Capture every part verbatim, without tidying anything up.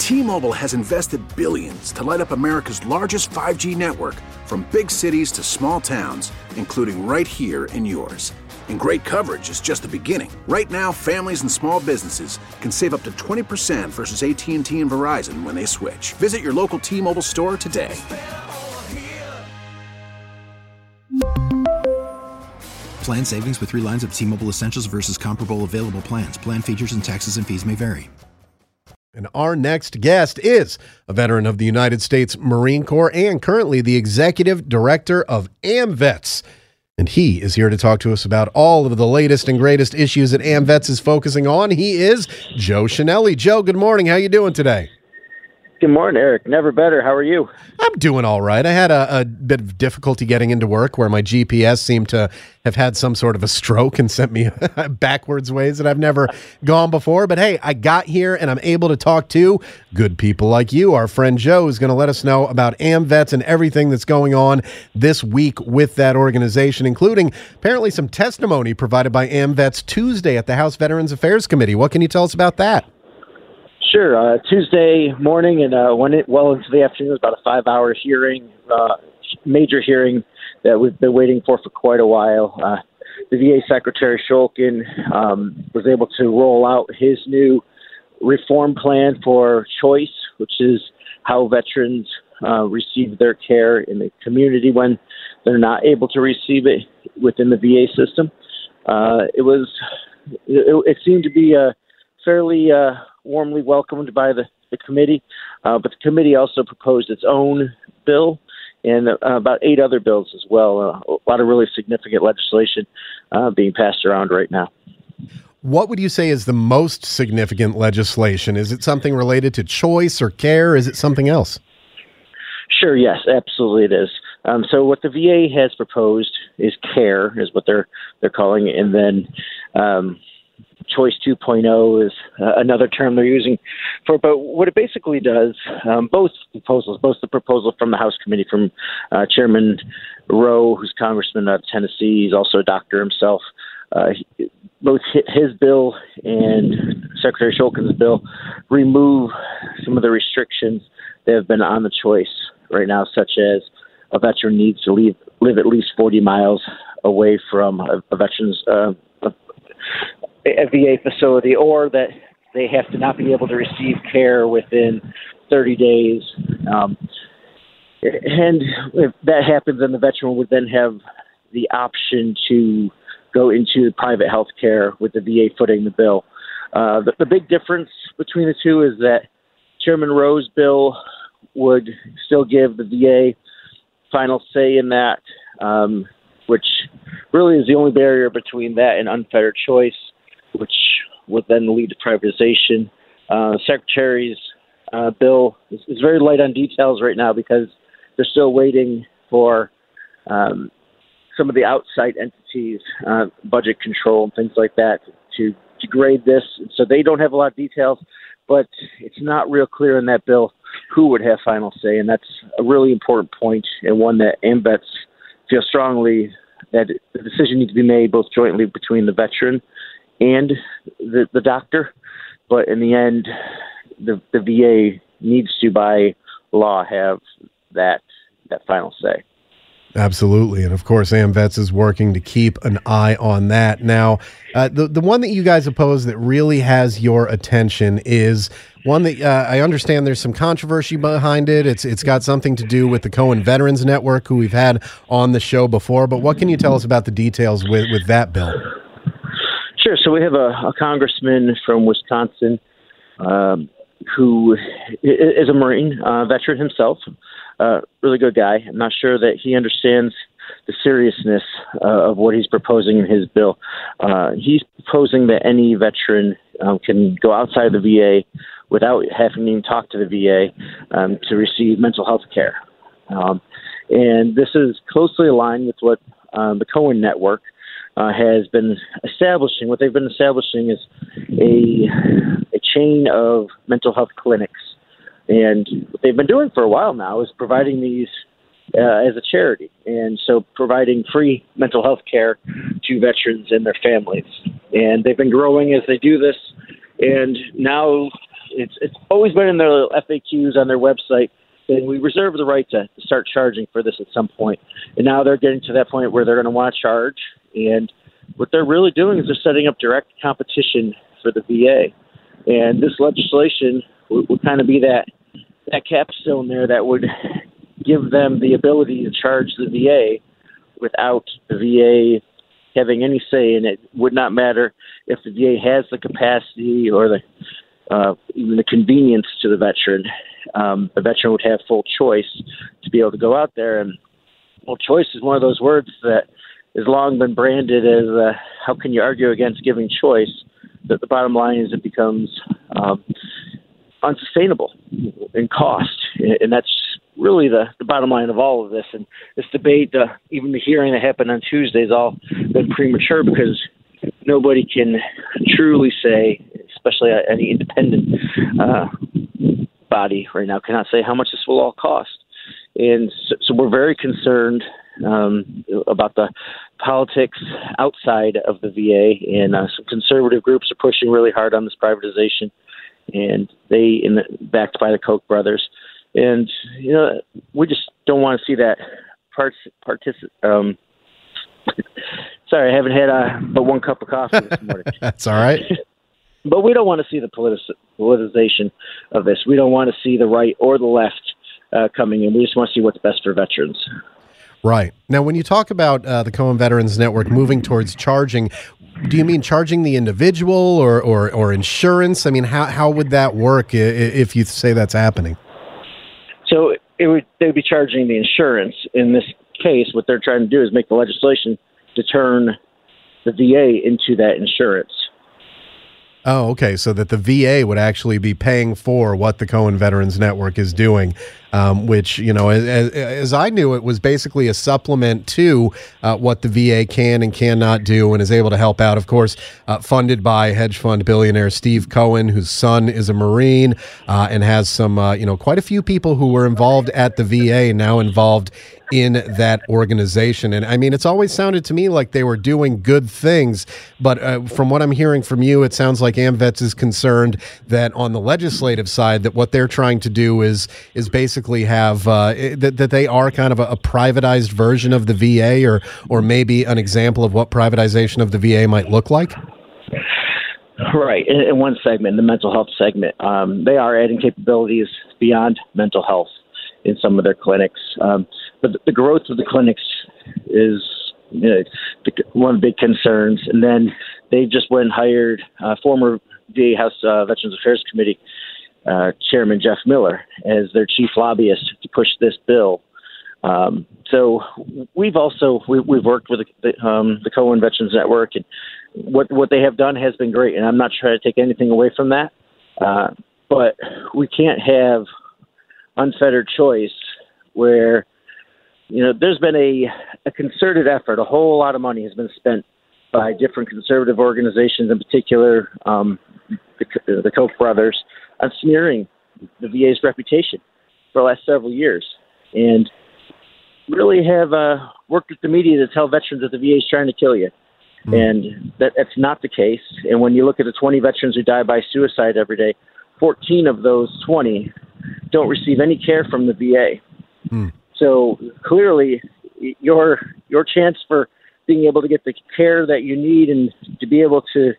T-Mobile has invested billions to light up America's largest five G network, from big cities to small towns, including right here in yours. And great coverage is just the beginning. Right now, families and small businesses can save up to twenty percent versus A T and T and Verizon when they switch. Visit your local T-Mobile store today. Plan savings with three lines of T-Mobile Essentials versus comparable available plans. Plan features and taxes and fees may vary. And our next guest is a veteran of the United States Marine Corps and currently the executive director of AMVETS. And he is here to talk to us about all of the latest and greatest issues that AMVETS is focusing on. He is Joe Chenelly. Joe, good morning. How you doing today? Good morning, Eric. Never better. How are you? I'm doing all right. I had a, a bit of difficulty getting into work where my G P S seemed to have had some sort of a stroke and sent me backwards ways that I've never gone before. But hey, I got here and I'm able to talk to good people like you. Our friend Joe is going to let us know about AMVETS and everything that's going on this week with that organization, including apparently some testimony provided by AMVETS Tuesday at the House Veterans Affairs Committee. What can you tell us about that? Sure. Uh, Tuesday morning and uh, went it well into the afternoon. It was about a five-hour hearing, uh, major hearing that we've been waiting for for quite a while. Uh, the V A Secretary Shulkin um, was able to roll out his new reform plan for choice, which is how veterans uh, receive their care in the community when they're not able to receive it within the V A system. Uh, it was. It, it seemed to be a fairly uh, warmly welcomed by the, the committee, uh, but the committee also proposed its own bill and uh, about eight other bills as well. Uh, a lot of really significant legislation uh, being passed around right now. What would you say is the most significant legislation? Is it something related to choice or care? Is it something else? Sure, yes, absolutely it is. Um, so what the V A has proposed is care, is what they're they're calling it, and then um, Choice two point oh is uh, another term they're using for, but what it basically does, um, both proposals, both the proposal from the House Committee from uh, Chairman Rowe, who's Congressman of Tennessee, he's also a doctor himself, uh, he, both his bill and Secretary Shulkin's bill remove some of the restrictions that have been on the choice right now, such as a veteran needs to leave, live at least forty miles away from a, a veteran's uh, a, a V A facility, or that they have to not be able to receive care within thirty days. Um, and if that happens, then the veteran would then have the option to go into private health care with the V A footing the bill. Uh, the, the big difference between the two is that Chairman Rowe's bill would still give the V A final say in that, um, which really is the only barrier between that and unfettered choice, which would then lead to privatization. Uh, Secretary's uh, bill is, is very light on details right now because they're still waiting for um, some of the outside entities, uh, budget control and things like that, to, to grade this. So they don't have a lot of details, but it's not real clear in that bill who would have final say, and that's a really important point, and one that AMVETS feel strongly that the decision needs to be made both jointly between the veteran and the, the doctor, but in the end, the, the V A needs to, by law, have that that final say. Absolutely, and of course, AMVETS is working to keep an eye on that. Now, uh, the the one that you guys oppose that really has your attention is one that uh, I understand there's some controversy behind it. It's it's got something to do with the Cohen Veterans Network, who we've had on the show before. But what can you tell us about the details with with that bill? Sure. So we have a, a congressman from Wisconsin um, who is a Marine uh, veteran himself, uh, really good guy. I'm not sure that he understands the seriousness uh, of what he's proposing in his bill. Uh, he's proposing that any veteran um, can go outside the V A without having to even talk to the V A um, to receive mental health care. Um, and this is closely aligned with what um, the Cohen Network Uh, has been establishing. What they've been establishing is a a chain of mental health clinics, and what they've been doing for a while now is providing these uh, as a charity, and so providing free mental health care to veterans and their families. And they've been growing as they do this, and now it's it's always been in their little F A Qs on their website. And we reserve the right to start charging for this at some point. And now they're getting to that point where they're going to want to charge. And what they're really doing is they're setting up direct competition for the V A. And this legislation would, would kind of be that that capstone there that would give them the ability to charge the V A without the V A having any say. And it would not matter if the V A has the capacity or the uh, even the convenience to the veteran. Um, the veteran would have full choice to be able to go out there. And, well, choice is one of those words that has long been branded as uh, how can you argue against giving choice? But the bottom line is it becomes um, unsustainable in cost. And that's really the, the bottom line of all of this. And this debate, uh, even the hearing that happened on Tuesday, has all been premature because nobody can truly say, especially any independent uh, body right now, cannot say how much this will all cost. And so, so we're very concerned um, about the politics outside of the V A, and uh, some conservative groups are pushing really hard on this privatization, and they, in the, backed by the Koch brothers. And, you know, we just don't want to see that part, partic- um Sorry, I haven't had uh, but one cup of coffee this morning. That's all right. But we don't want to see the politic- politicization of this. We don't want to see the right or the left uh, coming in. We just want to see what's best for veterans. Right. Now, when you talk about uh, the Cohen Veterans Network moving towards charging, do you mean charging the individual or, or, or insurance? I mean, how, how would that work if you say that's happening? So it would they would be charging the insurance. In this case, what they're trying to do is make the legislation to turn the V A into that insurance. Oh, okay. So that the V A would actually be paying for what the Cohen Veterans Network is doing, um, which, you know, as, as I knew, it was basically a supplement to uh, what the V A can and cannot do and is able to help out. Of course, uh, funded by hedge fund billionaire Steve Cohen, whose son is a Marine uh, and has some, uh, you know, quite a few people who were involved at the V A now involved in that organization. And I mean, it's always sounded to me like they were doing good things, but uh, from what I'm hearing from you, it sounds like AMVETS is concerned that on the legislative side, that what they're trying to do is is basically have uh, that, that they are kind of a, a privatized version of the V A, or or maybe an example of what privatization of the V A might look like. Right. In, in one segment, the mental health segment, um, they are adding capabilities beyond mental health in some of their clinics. Um, but the, the growth of the clinics is you know, the, one of the big concerns. And then they just went and hired uh, former V A House uh, Veterans Affairs Committee uh, Chairman Jeff Miller as their chief lobbyist to push this bill. Um, so we've also we, we've worked with the, the, um, the Cohen Veterans Network, and what what they have done has been great. And I'm not trying to take anything away from that, uh, but we can't have unfettered choice where, you know, there's been a, a concerted effort. A whole lot of money has been spent by different conservative organizations, in particular um, the, the Koch brothers, on smearing the V A's reputation for the last several years, and really have uh, worked with the media to tell veterans that the V A is trying to kill you. Mm. And that, that's not the case. And when you look at the twenty veterans who die by suicide every day, fourteen of those twenty don't receive any care from the V A. Mm. So clearly your your chance for being able to get the care that you need and to be able to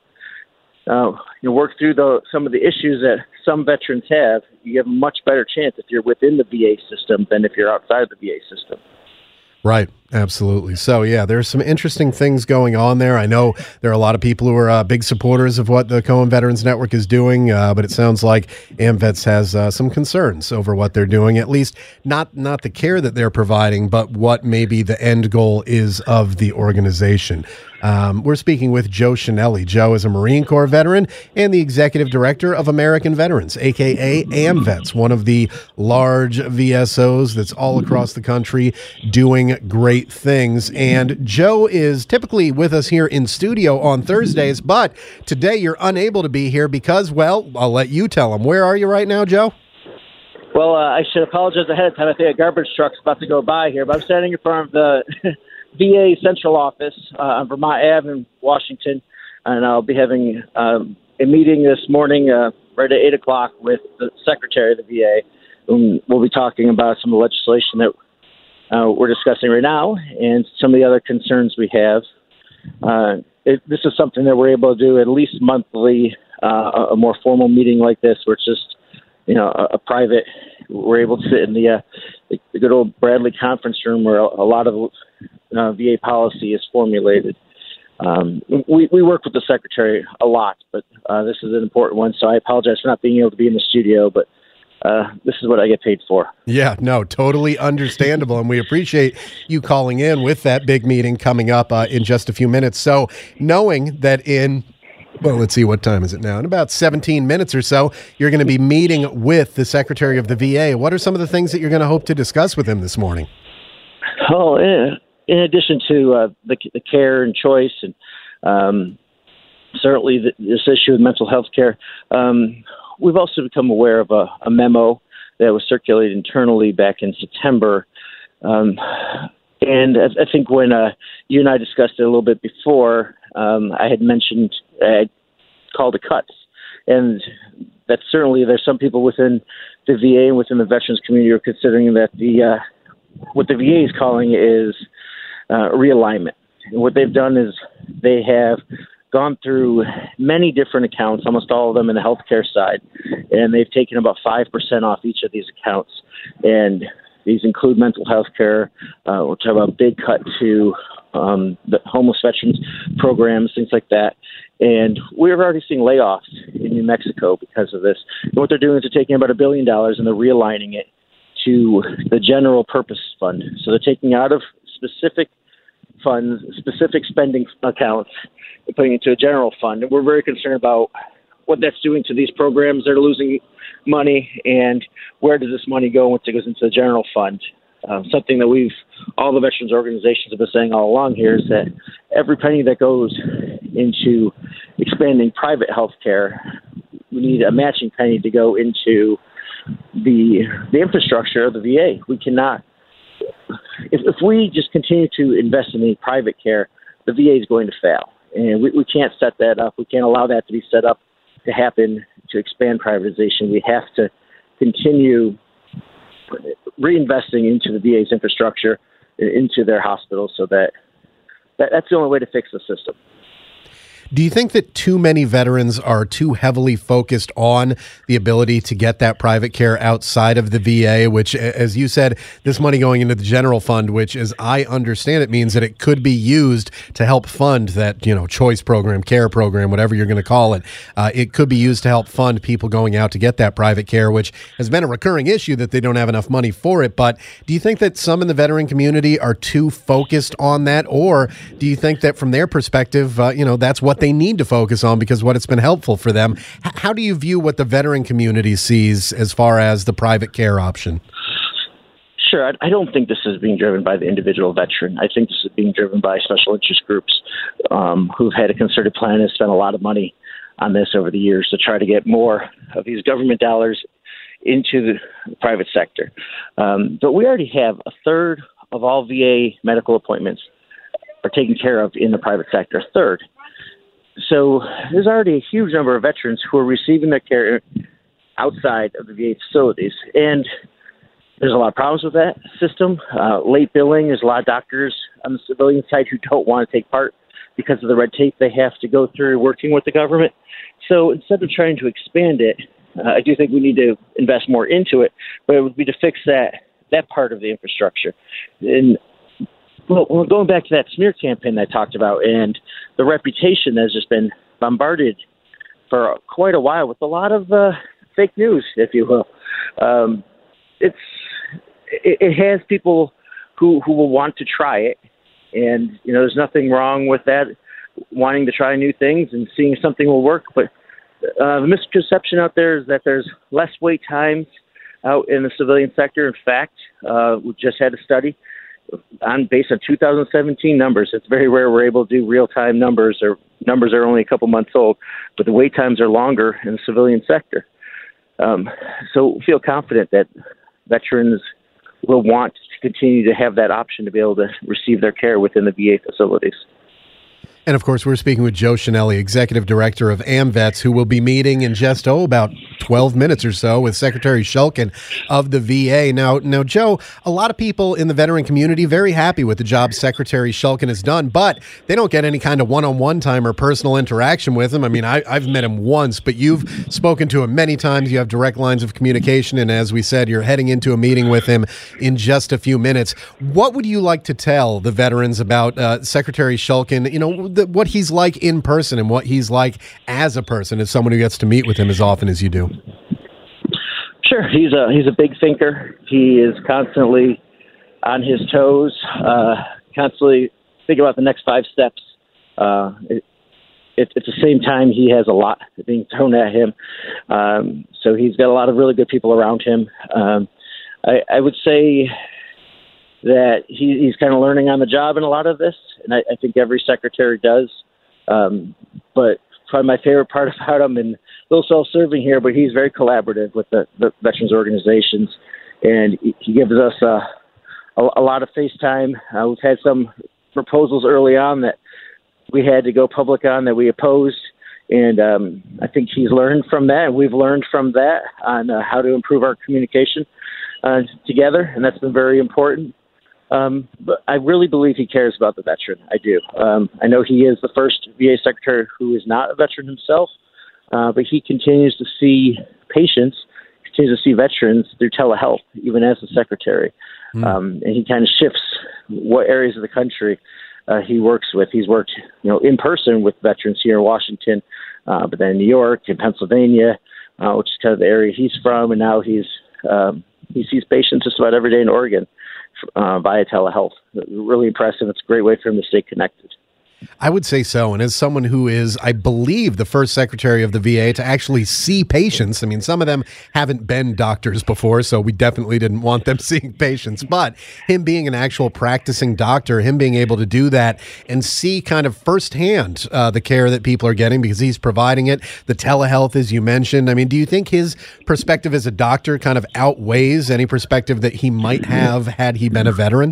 uh, you know, work through the, some of the issues that some veterans have, you have a much better chance if you're within the V A system than if you're outside the V A system. Right. Absolutely. So, yeah, there's some interesting things going on there. I know there are a lot of people who are uh, big supporters of what the Cohen Veterans Network is doing, uh, but it sounds like AMVETS has uh, some concerns over what they're doing, at least not not the care that they're providing, but what maybe the end goal is of the organization. Um, we're speaking with Joe Chenelly. Joe is a Marine Corps veteran and the executive director of American Veterans, a k a. AMVETS, one of the large V S Os that's all across the country doing great things. And Joe is typically with us here in studio on Thursdays, but today you're unable to be here because, well, I'll let you tell him. Where are you right now, Joe? Well, uh, I should apologize ahead of time. I think a garbage truck's about to go by here, but I'm standing in front of the V A central office uh, on Vermont Avenue in Washington, and I'll be having um, a meeting this morning uh, right at eight o'clock with the Secretary of the V A. And we'll be talking about some of the legislation that uh, we're discussing right now and some of the other concerns we have. Uh, it, this is something that we're able to do at least monthly, uh, a more formal meeting like this, where it's just, you know, a, a private, we're able to sit in the, uh, the, the good old Bradley conference room where a, a lot of uh, V A policy is formulated. Um, we, we work with the Secretary a lot, but uh, this is an important one, so I apologize for not being able to be in the studio, but Uh, this is what I get paid for. Yeah, no, totally understandable. And we appreciate you calling in with that big meeting coming up uh, in just a few minutes. So knowing that in, well, let's see, what time is it now? In about seventeen minutes or so, you're going to be meeting with the Secretary of the V A. What are some of the things that you're going to hope to discuss with him this morning? Oh, in, in addition to uh, the, the care and choice and um, certainly the, this issue of mental health care, um, we've also become aware of a, a memo that was circulated internally back in September. Um, and I, I think when uh, you and I discussed it a little bit before, um, I had mentioned, I had called it cuts. And that certainly there's some people within the V A and within the veterans community who are considering that the uh, what the V A is calling is uh, realignment. And what they've done is they have gone through many different accounts, almost all of them in the healthcare side, and they've taken about five percent off each of these accounts. And these include mental health care, uh, we'll talk about a big cut to um, the homeless veterans programs, things like that. And we're already seeing layoffs in New Mexico because of this. And what they're doing is they're taking about a billion dollars and they're realigning it to the general purpose fund. So they're taking out of specific funds, specific spending accounts, and putting it into a general fund. And we're very concerned about what that's doing to these programs that are losing money and where does this money go once it goes into the general fund. Um, something that we've, all the veterans organizations have been saying all along here is that every penny that goes into expanding private health care, we need a matching penny to go into the the infrastructure of the V A. We cannot, if, if we just continue to invest in the private care, the V A is going to fail. And we, we can't set that up. We can't allow that to be set up to happen, to expand privatization. We have to continue reinvesting into the V A's infrastructure, into their hospitals, so that, that that's the only way to fix the system. Do you think that too many veterans are too heavily focused on the ability to get that private care outside of the V A, which, as you said, this money going into the general fund, which, as I understand it, means that it could be used to help fund that, you know, choice program, care program, whatever you're going to call it. Uh, it could be used to help fund people going out to get that private care, which has been a recurring issue that they don't have enough money for it. But do you think that some in the veteran community are too focused on that? Or do you think that from their perspective, uh, you know, that's what they need to focus on because what it's been helpful for them? H- how do you view what the veteran community sees as far as the private care option? Sure. I, I don't think this is being driven by the individual veteran. I think this is being driven by special interest groups um, who've had a concerted plan and spent a lot of money on this over the years to try to get more of these government dollars into the private sector. Um, but we already have a third of all V A medical appointments are taken care of in the private sector, a third. So there's already a huge number of veterans who are receiving their care outside of the V A facilities. And there's a lot of problems with that system. Uh, late billing, there's a lot of doctors on the civilian side who don't want to take part because of the red tape they have to go through working with the government. So instead of trying to expand it, uh, I do think we need to invest more into it, but it would be to fix that that part of the infrastructure. And well, well, going back to that smear campaign I talked about and the reputation that has just been bombarded for quite a while with a lot of uh, fake news, if you will. Um, it's it, it has people who, who will want to try it. And, you know, there's nothing wrong with that, wanting to try new things and seeing if something will work. But uh, the misconception out there is that there's less wait times out in the civilian sector. In fact, uh, we just had a study on based on two thousand seventeen numbers. It's very rare we're able to do real-time numbers, or numbers are only a couple months old, but the wait times are longer in the civilian sector. Um, so we feel confident that veterans will want to continue to have that option to be able to receive their care within the V A facilities. And of course, we're speaking with Joe Chenelly, Executive Director of AmVets, who will be meeting in just, oh, about twelve minutes or so with Secretary Shulkin of the V A. Now, now, Joe, a lot of people in the veteran community very happy with the job Secretary Shulkin has done, but they don't get any kind of one-on-one time or personal interaction with him. I mean, I, I've met him once, but you've spoken to him many times. You have direct lines of communication, and as we said, you're heading into a meeting with him in just a few minutes. What would you like to tell the veterans about uh, Secretary Shulkin, you know, the, what he's like in person and what he's like as a person, as someone who gets to meet with him as often as you do? Sure. He's a he's a big thinker. He is constantly on his toes, uh, constantly thinking about the next five steps. Uh, it, it, at the same time, he has a lot being thrown at him. Um, so he's got a lot of really good people around him. Um, I, I would say that he, he's kind of learning on the job in a lot of this, and I, I think every secretary does. Um, but probably my favorite part about him, and a little self-serving here, but he's very collaborative with the, the veterans organizations, and he gives us uh, a, a lot of face time. Uh, we've had some proposals early on that we had to go public on that we opposed, and um, I think he's learned from that, and we've learned from that on uh, how to improve our communication uh, together, and that's been very important. Um, but I really believe he cares about the veteran. I do. Um, I know he is the first V A secretary who is not a veteran himself, uh, but he continues to see patients, continues to see veterans through telehealth, even as a secretary. Mm. Um, and he kind of shifts what areas of the country uh, he works with. He's worked, you know, in person with veterans here in Washington, uh, but then in New York and Pennsylvania, uh, which is kind of the area he's from, and now he's um, he sees patients just about every day in Oregon. Uh, via telehealth. Really impressive. It's a great way for him to stay connected. I would say so. And as someone who is, I believe, the first secretary of the V A to actually see patients, I mean, some of them haven't been doctors before, so we definitely didn't want them seeing patients. But him being an actual practicing doctor, him being able to do that and see kind of firsthand uh, the care that people are getting because he's providing it, the telehealth, as you mentioned. I mean, do you think his perspective as a doctor kind of outweighs any perspective that he might have had he been a veteran?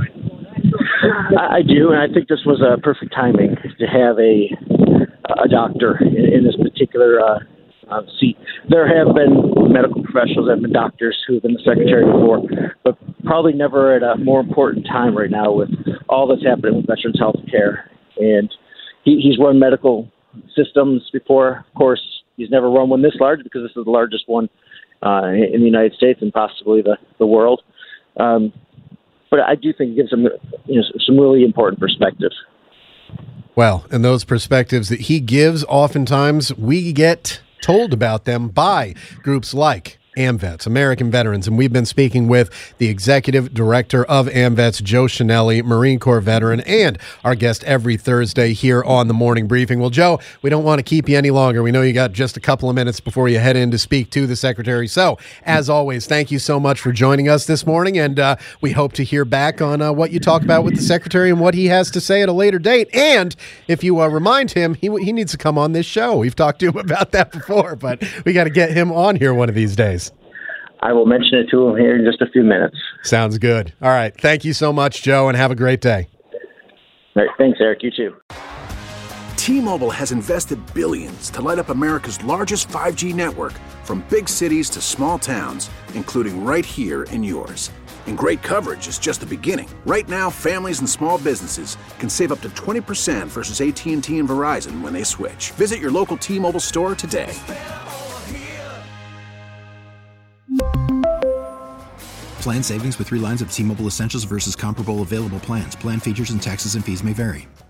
I do, and I think this was a perfect timing to have a a doctor in, in this particular uh, uh, seat. There have been medical professionals, there have been doctors who have been the secretary before, but probably never at a more important time right now with all that's happening with veterans health care. And he, he's run medical systems before. Of course, he's never run one this large because this is the largest one uh, in the United States and possibly the, the world. Um, But I do think it gives them, you know, some really important perspectives. Well, and those perspectives that he gives, oftentimes we get told about them by groups like AmVets, American Veterans, and we've been speaking with the Executive Director of AmVets, Joe Chenelly, Marine Corps veteran, and our guest every Thursday here on the Morning Briefing. Well, Joe, we don't want to keep you any longer. We know you got just a couple of minutes before you head in to speak to the Secretary. So, as always, thank you so much for joining us this morning, and uh, we hope to hear back on uh, what you talk about with the Secretary and what he has to say at a later date. And if you uh, remind him, he, he needs to come on this show. We've talked to him about that before, but we got to get him on here one of these days. I will mention it to him here in just a few minutes. Sounds good. All right. Thank you so much, Joe, and have a great day. All right. Thanks, Eric. You too. T-Mobile has invested billions to light up America's largest five G network, from big cities to small towns, including right here in yours. And great coverage is just the beginning. Right now, families and small businesses can save up to twenty percent versus A T and T and Verizon when they switch. Visit your local T-Mobile store today. Plan savings with three lines of T-Mobile Essentials versus comparable available plans. Plan features and taxes and fees may vary.